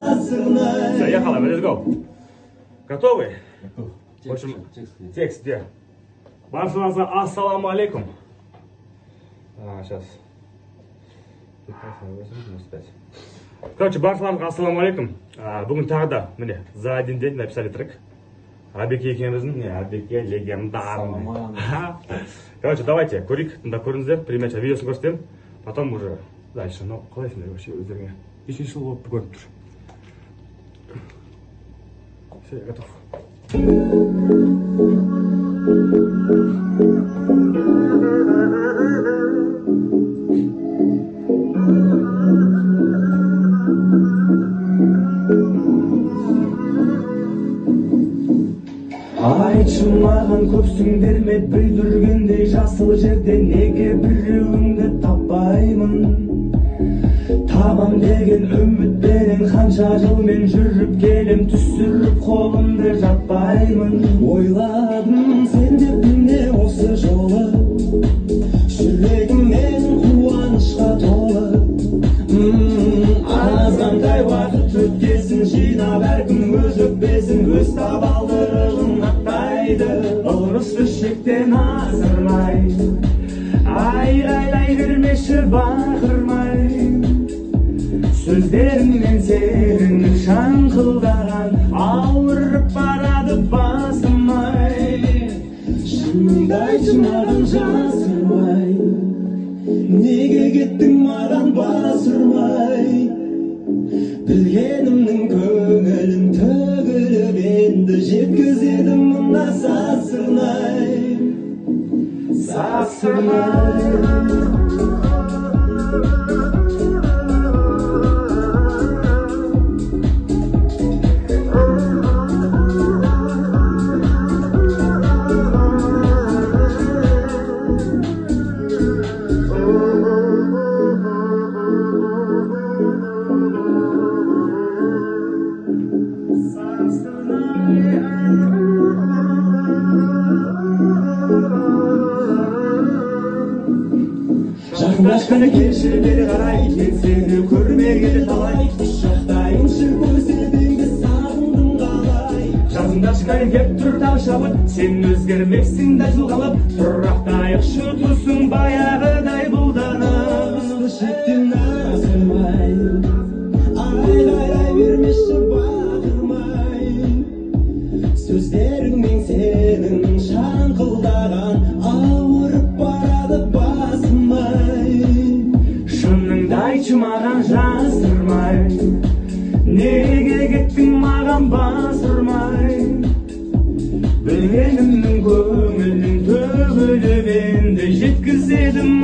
Ехала, let's go. Готовы? В общем, текст где? Баршаңызға ассаламу алейкум. Сейчас. Короче, баршаңызға ассаламу алейкум. Бүгін тағы да, міне, за один день написали трек. Абеке екеніміздің, Абеке легендарный. Короче, давайте, көрейік, тыңда көріңіздер, примерно видеосын көрсетемін, потом уже дальше. Ну, қалайсыңдар вообще өздеріңе? Ешінші жыл болып көрініп тұр. Все, я готов. Айтшы маған көпсің бермет бүлдіргендей жасыл жерде неге біреуіңді таппаймын. Табам деген үмітпенен қанша жылмен жүріп келем, түсіріп қолымды жатпаймын. Ойладым сен деп міне осы жолы, жүрегіммен қуанышқа толы. Азғантай уақыт өткесін жинап, әркім өз өкпесін, өз табалдырығын аттайды. Ұрысты шектен асырмай, айғайлай бермеші бақырмай. Сөздеріңнен сенің шаңқылдаған ауырып барады басымай. Шыныңды айтшы маған жасырмай, неге кеттің маған бас ұрмай. Білгенімнің көңілін төгіліп енді жеткізедім мына сасырмай. Жақындашқаны келші бері қарай, мен сені көрмегелі талай. Құшақтайыншы көздеріңді сағындым қалай. Жақындашқаны кеп тұр тау шабыт, сен өзгермексің да жылғалып. Тұрақтайықшы тұрсың баяғыдай бұлданып. Шектен асырмай, айғайлай бермеші бақырмай. Сөздеріңмен сенің шаңқылдаған ауырып барады басымай. Шыныңды айтшы маған жасырмай, неге кеттің маған бас ұрмай. Білгенімнің көңілін төгіліп енді жеткізедім